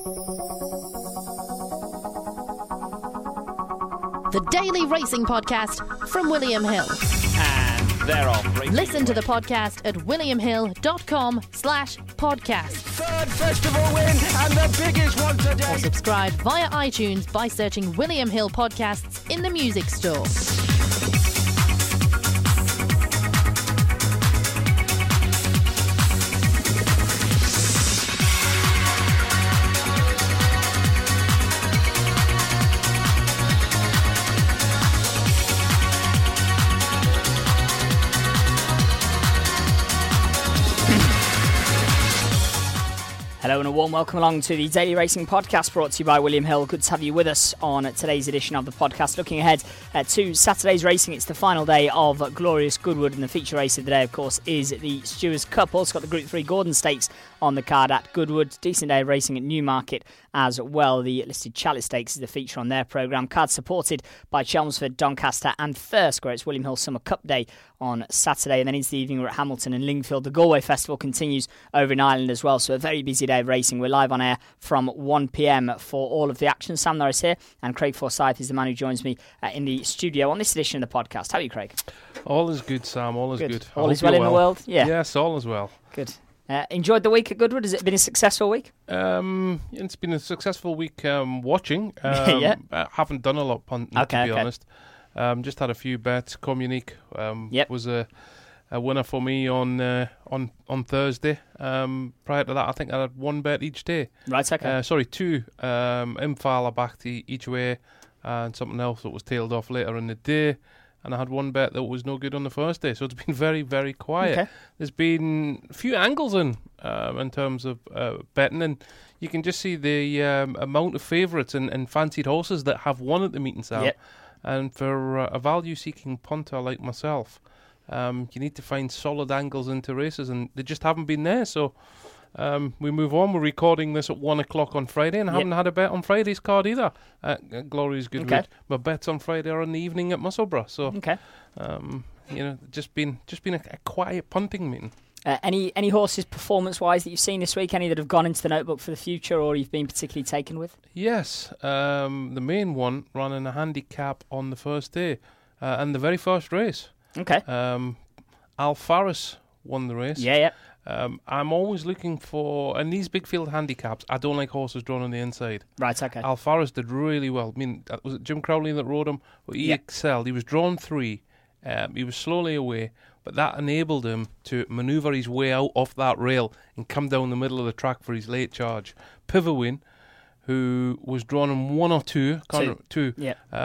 The Daily Racing Podcast from William Hill. And they're off. Listen to the podcast at williamhill.com/podcast. Third festival win and the biggest one today. Or subscribe via iTunes by searching William Hill Podcasts in the music store. Hello and a warm welcome along to the Daily Racing Podcast brought to you by William Hill. Good to have you with us on today's edition of the podcast. Looking ahead to Saturday's racing, it's the final day of Glorious Goodwood, and the feature race of the day, of course, is the Stewards Cup. Also got the Group 3 Gordon Stakes on the card at Goodwood. Decent day of racing at Newmarket as well. The listed Chalice Stakes is the feature on their programme. Card supported by Chelmsford, Doncaster and Thirsk, where it's William Hill Summer Cup Day on Saturday. And then into the evening we're at Hamilton and Lingfield. The Galway Festival continues over in Ireland as well, so a very busy day of racing. We're live on air from 1 p.m. for all of the action. Sam Norris here, and Craig Forsyth is the man who joins me in the studio on this edition of the podcast. How are you, Craig? All is good, Sam. All is good. All is well in the world? Yeah. Yes, all is well. Good. Enjoyed the week at Goodwood? Has it been a successful week? It's been a successful week watching. Yeah. I haven't done a lot punting, to be honest. Just had a few bets. Communique was a winner for me on Thursday. Prior to that, I think I had one bet each day. Right, okay. Sorry, two. Impala backed each way, and something else that was tailed off later in the day. And I had one bet that was no good on the first day, so it's been very, very quiet. Okay. There's been a few angles in terms of betting, and you can just see the amount of favourites and fancied horses that have won at the meeting, Sam. Yep. And for a value-seeking punter like myself, you need to find solid angles into races, and they just haven't been there. So we move on. We're recording this at 1 o'clock on Friday, and I haven't had a bet on Friday's card either. Glorious Goodwood. Okay. My bets on Friday are in the evening at Musselburgh. So, Okay. just been a quiet punting meeting. Any horses performance-wise that you've seen this week? Any that have gone into the notebook for the future, or you've been particularly taken with? Yes, the main one ran in a handicap on the first day, and the very first race. Okay. Alfaris won the race. Yeah. I'm always looking for, in these big field handicaps, I don't like horses drawn on the inside. Right, okay. Alfaris did really well. I mean, was it Jim Crowley that rode him? Well, he excelled. He was drawn 3. He was slowly away, but that enabled him to manoeuvre his way out off that rail and come down the middle of the track for his late charge. Pivowin, who was drawn in 1 or 2, two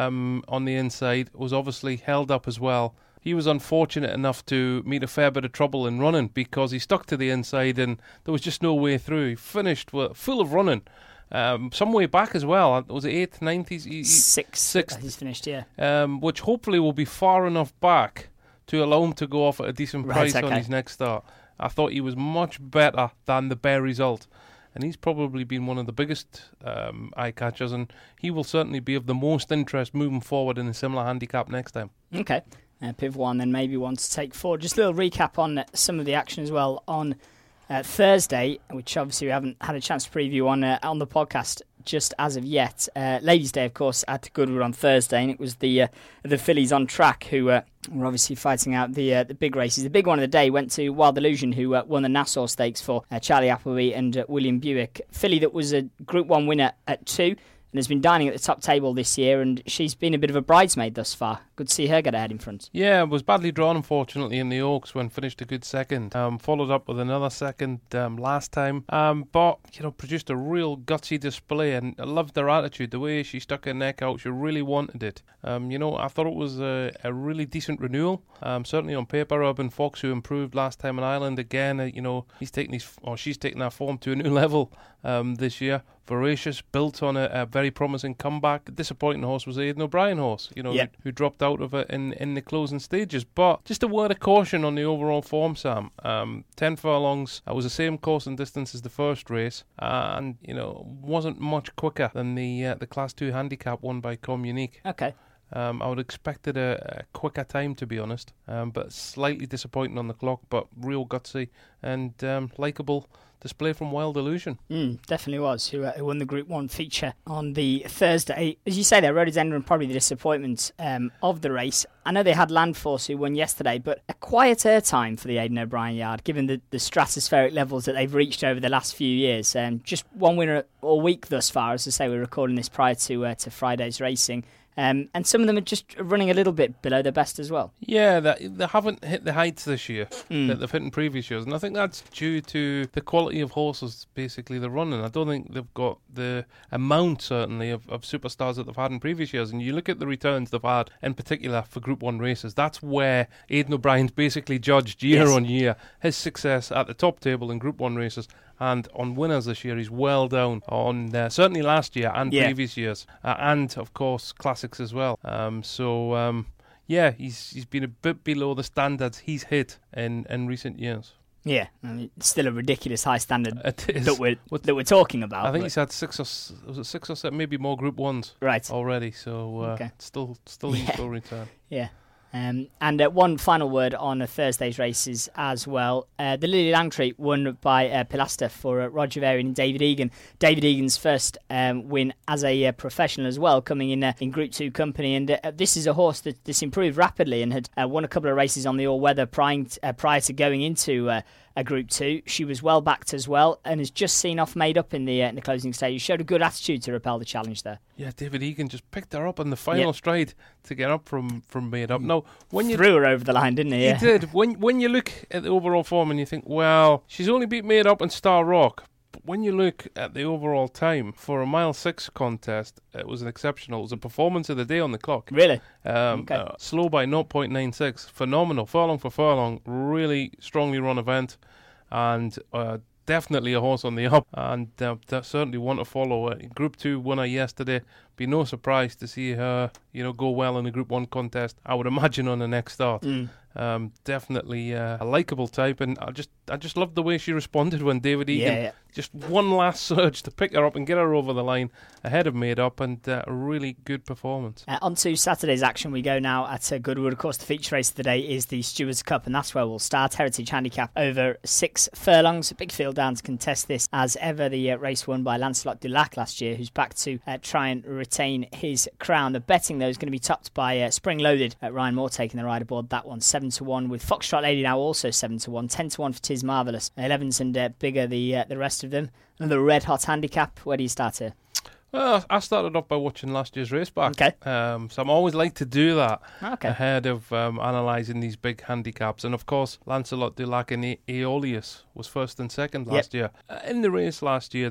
on the inside, was obviously held up as well. He was unfortunate enough to meet a fair bit of trouble in running because he stuck to the inside and there was just no way through. He finished full of running. Some way back as well. Was it 8th, 9th? Sixth. He's finished, yeah. Which hopefully will be far enough back to allow him to go off at a decent price on his next start. I thought he was much better than the bare result. And he's probably been one of the biggest eye-catchers, and he will certainly be of the most interest moving forward in a similar handicap next time. Okay. Piv 1, then maybe one to take forward. Just a little recap on some of the action as well on Thursday, which obviously we haven't had a chance to preview on the podcast just as of yet. Ladies' Day, of course, at Goodwood on Thursday, and it was the fillies on track who were obviously fighting out the big races. The big one of the day went to Wild Illusion, who won the Nassau Stakes for Charlie Appleby and William Buick. Filly that was a Group 1 winner at 2. And has been dining at the top table this year, and she's been a bit of a bridesmaid thus far. Good to see her get ahead in front. Yeah, was badly drawn, unfortunately, in the Oaks when finished a good second. Followed up with another second last time. But, produced a real gutsy display, and I loved her attitude, the way she stuck her neck out. She really wanted it. I thought it was a really decent renewal. Certainly on paper, Urban Fox, who improved last time in Ireland again, she's taking that form to a new level this year. Voracious, built on a very promising comeback. The disappointing horse was the Aidan O'Brien horse, who dropped out of it in the closing stages. But just a word of caution on the overall form, Sam. 10 furlongs was the same course and distance as the first race, and wasn't much quicker than the Class 2 handicap won by Communique. Okay. I would have expected a quicker time, to be honest, but slightly disappointing on the clock, but real gutsy and likeable display from Wild Illusion. Definitely was, who won the Group 1 feature on the Thursday. As you say there, Rhododendron probably the disappointment of the race. I know they had Landforce who won yesterday, but a quieter time for the Aidan O'Brien yard, given the stratospheric levels that they've reached over the last few years. Just one winner all week thus far. As I say, we're recording this prior to Friday's racing. And some of them are just running a little bit below their best as well. Yeah, they haven't hit the heights this year that they've hit in previous years. And I think that's due to the quality of horses, basically, they're running. I don't think they've got the amount, certainly, of superstars that they've had in previous years. And you look at the returns they've had, in particular, for Group 1 races. That's where Aidan O'Brien's basically judged year on year his success at the top table in Group 1 races. And on winners this year, he's well down on certainly last year and previous years, and of course classics as well. He's been a bit below the standards he's hit in recent years. Yeah, I mean, it's still a ridiculous high standard that we're talking about. I think he's had 6 or 7, maybe more Group 1s already. So still useful return. Yeah. And one final word on Thursday's races as well. The Lily Langtree won by Pilaster for Roger Varian and David Egan. David Egan's first win as a professional as well, coming in Group 2 company. And this is a horse that's improved rapidly and had won a couple of races on the all-weather prior to going into a Group 2. She was well backed as well and has just seen off Made Up in the closing stage. Showed a good attitude to repel the challenge there. Yeah, David Egan just picked her up on the final stride to get up from Made Up. Now, when you threw her over the line, didn't he? He did. When you look at the overall form and you think, well, she's only beat Made Up and Star Rock. But when you look at the overall time for a mile 6 contest, it was exceptional. It was a performance of the day on the clock. Really? Slow by 0.96. Phenomenal. Furlong for furlong. Really strongly run event. And definitely a horse on the up. And certainly one to follow. Group 2 winner yesterday. Be no surprise to see her, go well in a Group 1 contest. I would imagine on the next start. Definitely a likeable type, and I just loved the way she responded when David Egan just one last surge to pick her up and get her over the line ahead of Made Up, and a really good performance. On to Saturday's action we go now at Goodwood. Of course, the feature race of the day is the Stewards Cup, and that's where we'll start. Heritage Handicap over 6 furlongs. A big field down to contest this, as ever. The race won by Lancelot Dulac last year, who's back to try and retain his crown. The betting, though, is going to be topped by Spring Loaded. Ryan Moore taking the ride aboard that one, 7-1, with Foxtrot Lady now also 7-1, 10-1 for Tis Marvellous. 11s and bigger the rest of them. Another red hot handicap. Where do you start here? Well, I started off by watching last year's race back. Okay. So I'm always like to do that ahead of analysing these big handicaps. And of course, Lancelot Dulac and Aeolus was first and second last year. In the race last year,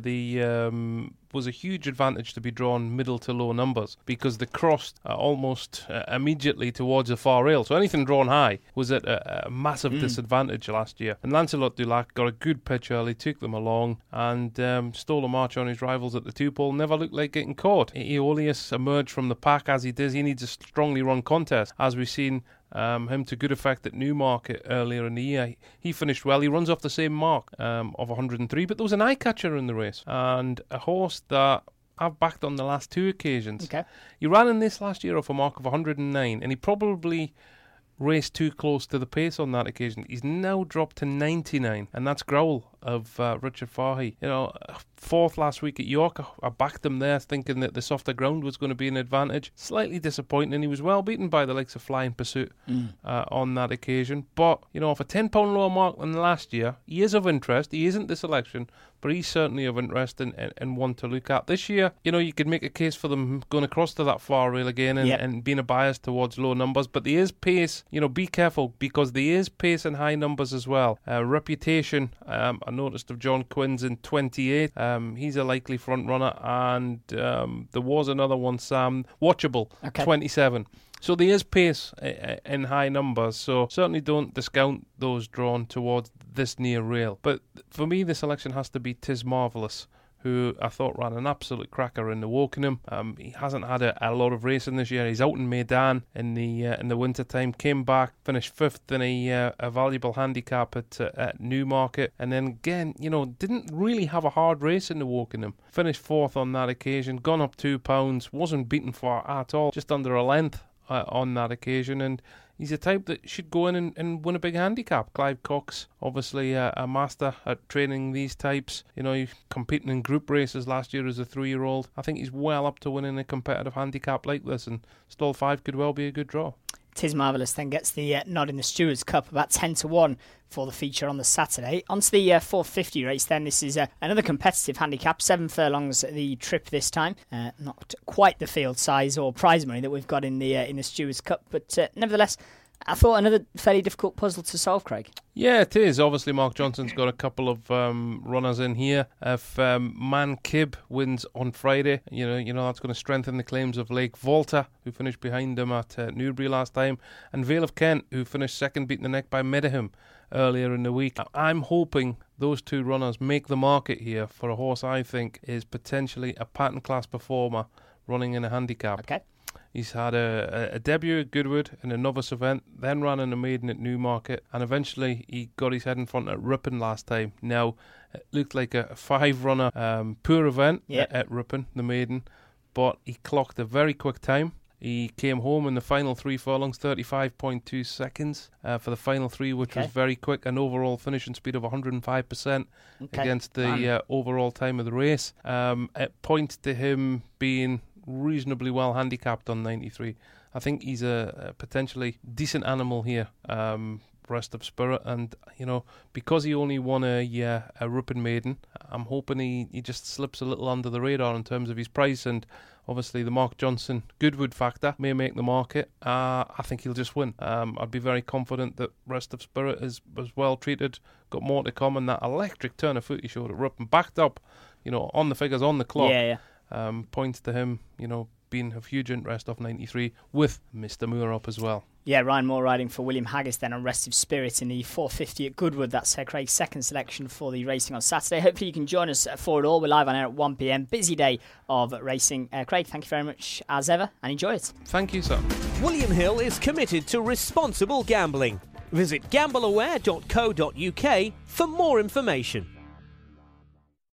the was a huge advantage to be drawn middle to low numbers because they crossed almost immediately towards the far rail. So anything drawn high was at a massive disadvantage last year. And Lancelot Dulac got a good pitch early, took them along, and stole a march on his rivals at the 2-pole. Never looked like getting caught. Aeolus emerged from the pack as he does. He needs a strongly run contest, as we've seen him to good effect at Newmarket earlier in the year. He finished well. He runs off the same mark of 103, but there was an eye catcher in the race, and a horse that I've backed on the last 2 occasions. Okay. He ran in this last year off a mark of 109, and he probably raced too close to the pace on that occasion. He's now dropped to 99, and that's Growl of Richard Fahey. 4th last week at York. I backed him there thinking that the softer ground was going to be an advantage. Slightly disappointing. He was well beaten by the likes of Flying Pursuit on that occasion. But, off a £10 lower mark than last year, he is of interest. He isn't the selection, but he's certainly of interest and one to look at. This year, you could make a case for them going across to that far rail again and being a bias towards low numbers. But there is pace. Be careful, because there is pace in high numbers as well. Reputation, I noticed of John Quinn's in 28. He's a likely front runner, and there was another one, Sam Watchable, 27. So there is pace in high numbers, so certainly don't discount those drawn towards this near rail. But for me, the selection has to be Tis Marvellous, who I thought ran an absolute cracker in the Wokingham. He hasn't had a lot of racing this year. He's out in Meydan in the winter time. Came back, finished 5th in a valuable handicap at Newmarket, and then again, didn't really have a hard race in the Wokingham. Finished 4th on that occasion. Gone up £2. Wasn't beaten far at all. Just under a length on that occasion, and he's a type that should go in and win a big handicap. Clive Cox, obviously a master at training these types. You know, he's competing in group races last year as a 3-year-old. I think he's well up to winning a competitive handicap like this, and stall 5 could well be a good draw. Tis Marvellous then gets the nod in the Stewards Cup, about 10-1 for the feature on the Saturday. On to the 450 race then. This is another competitive handicap, 7 furlongs the trip this time. Not quite the field size or prize money that we've got in the Stewards Cup, but nevertheless, I thought another fairly difficult puzzle to solve, Craig. Yeah, it is. Obviously, Mark Johnson's got a couple of runners in here. If Man Kib wins on Friday, you know that's going to strengthen the claims of Lake Volta, who finished behind him at Newbury last time, and Vale of Kent, who finished second, beaten the neck by Mediham earlier in the week. I'm hoping those 2 runners make the market here for a horse I think is potentially a pattern class performer running in a handicap. Okay. He's had a debut at Goodwood in a novice event, then ran in a maiden at Newmarket, and eventually he got his head in front at Ripon last time. Now, it looked like a 5-runner poor event at Ripon, the maiden, but he clocked a very quick time. He came home in the final 3 furlongs, 35.2 seconds for the final 3, which was very quick, an overall finishing speed of 105% against the overall time of the race. It points to him being reasonably well handicapped on 93. I think he's a potentially decent animal here, Rest of Spirit, and because he only won a Ripon maiden, I'm hoping he just slips a little under the radar in terms of his price, and obviously the Mark Johnson Goodwood factor may make the market. I think he'll just win. I'd be very confident that Rest of Spirit was well treated, got more to come, and that electric turn of foot he showed at Ripon, backed up, on the figures on the clock. Points to him, being of huge interest off 93 with Mr. Moore up as well. Yeah, Ryan Moore riding for William Haggis then on Restive Spirit in the 450 at Goodwood. That's Craig's second selection for the racing on Saturday. Hopefully you can join us for it all. We're live on air at 1 p.m. Busy day of racing. Craig, thank you very much as ever and enjoy it. Thank you, sir. William Hill is committed to responsible gambling. Visit gambleaware.co.uk for more information.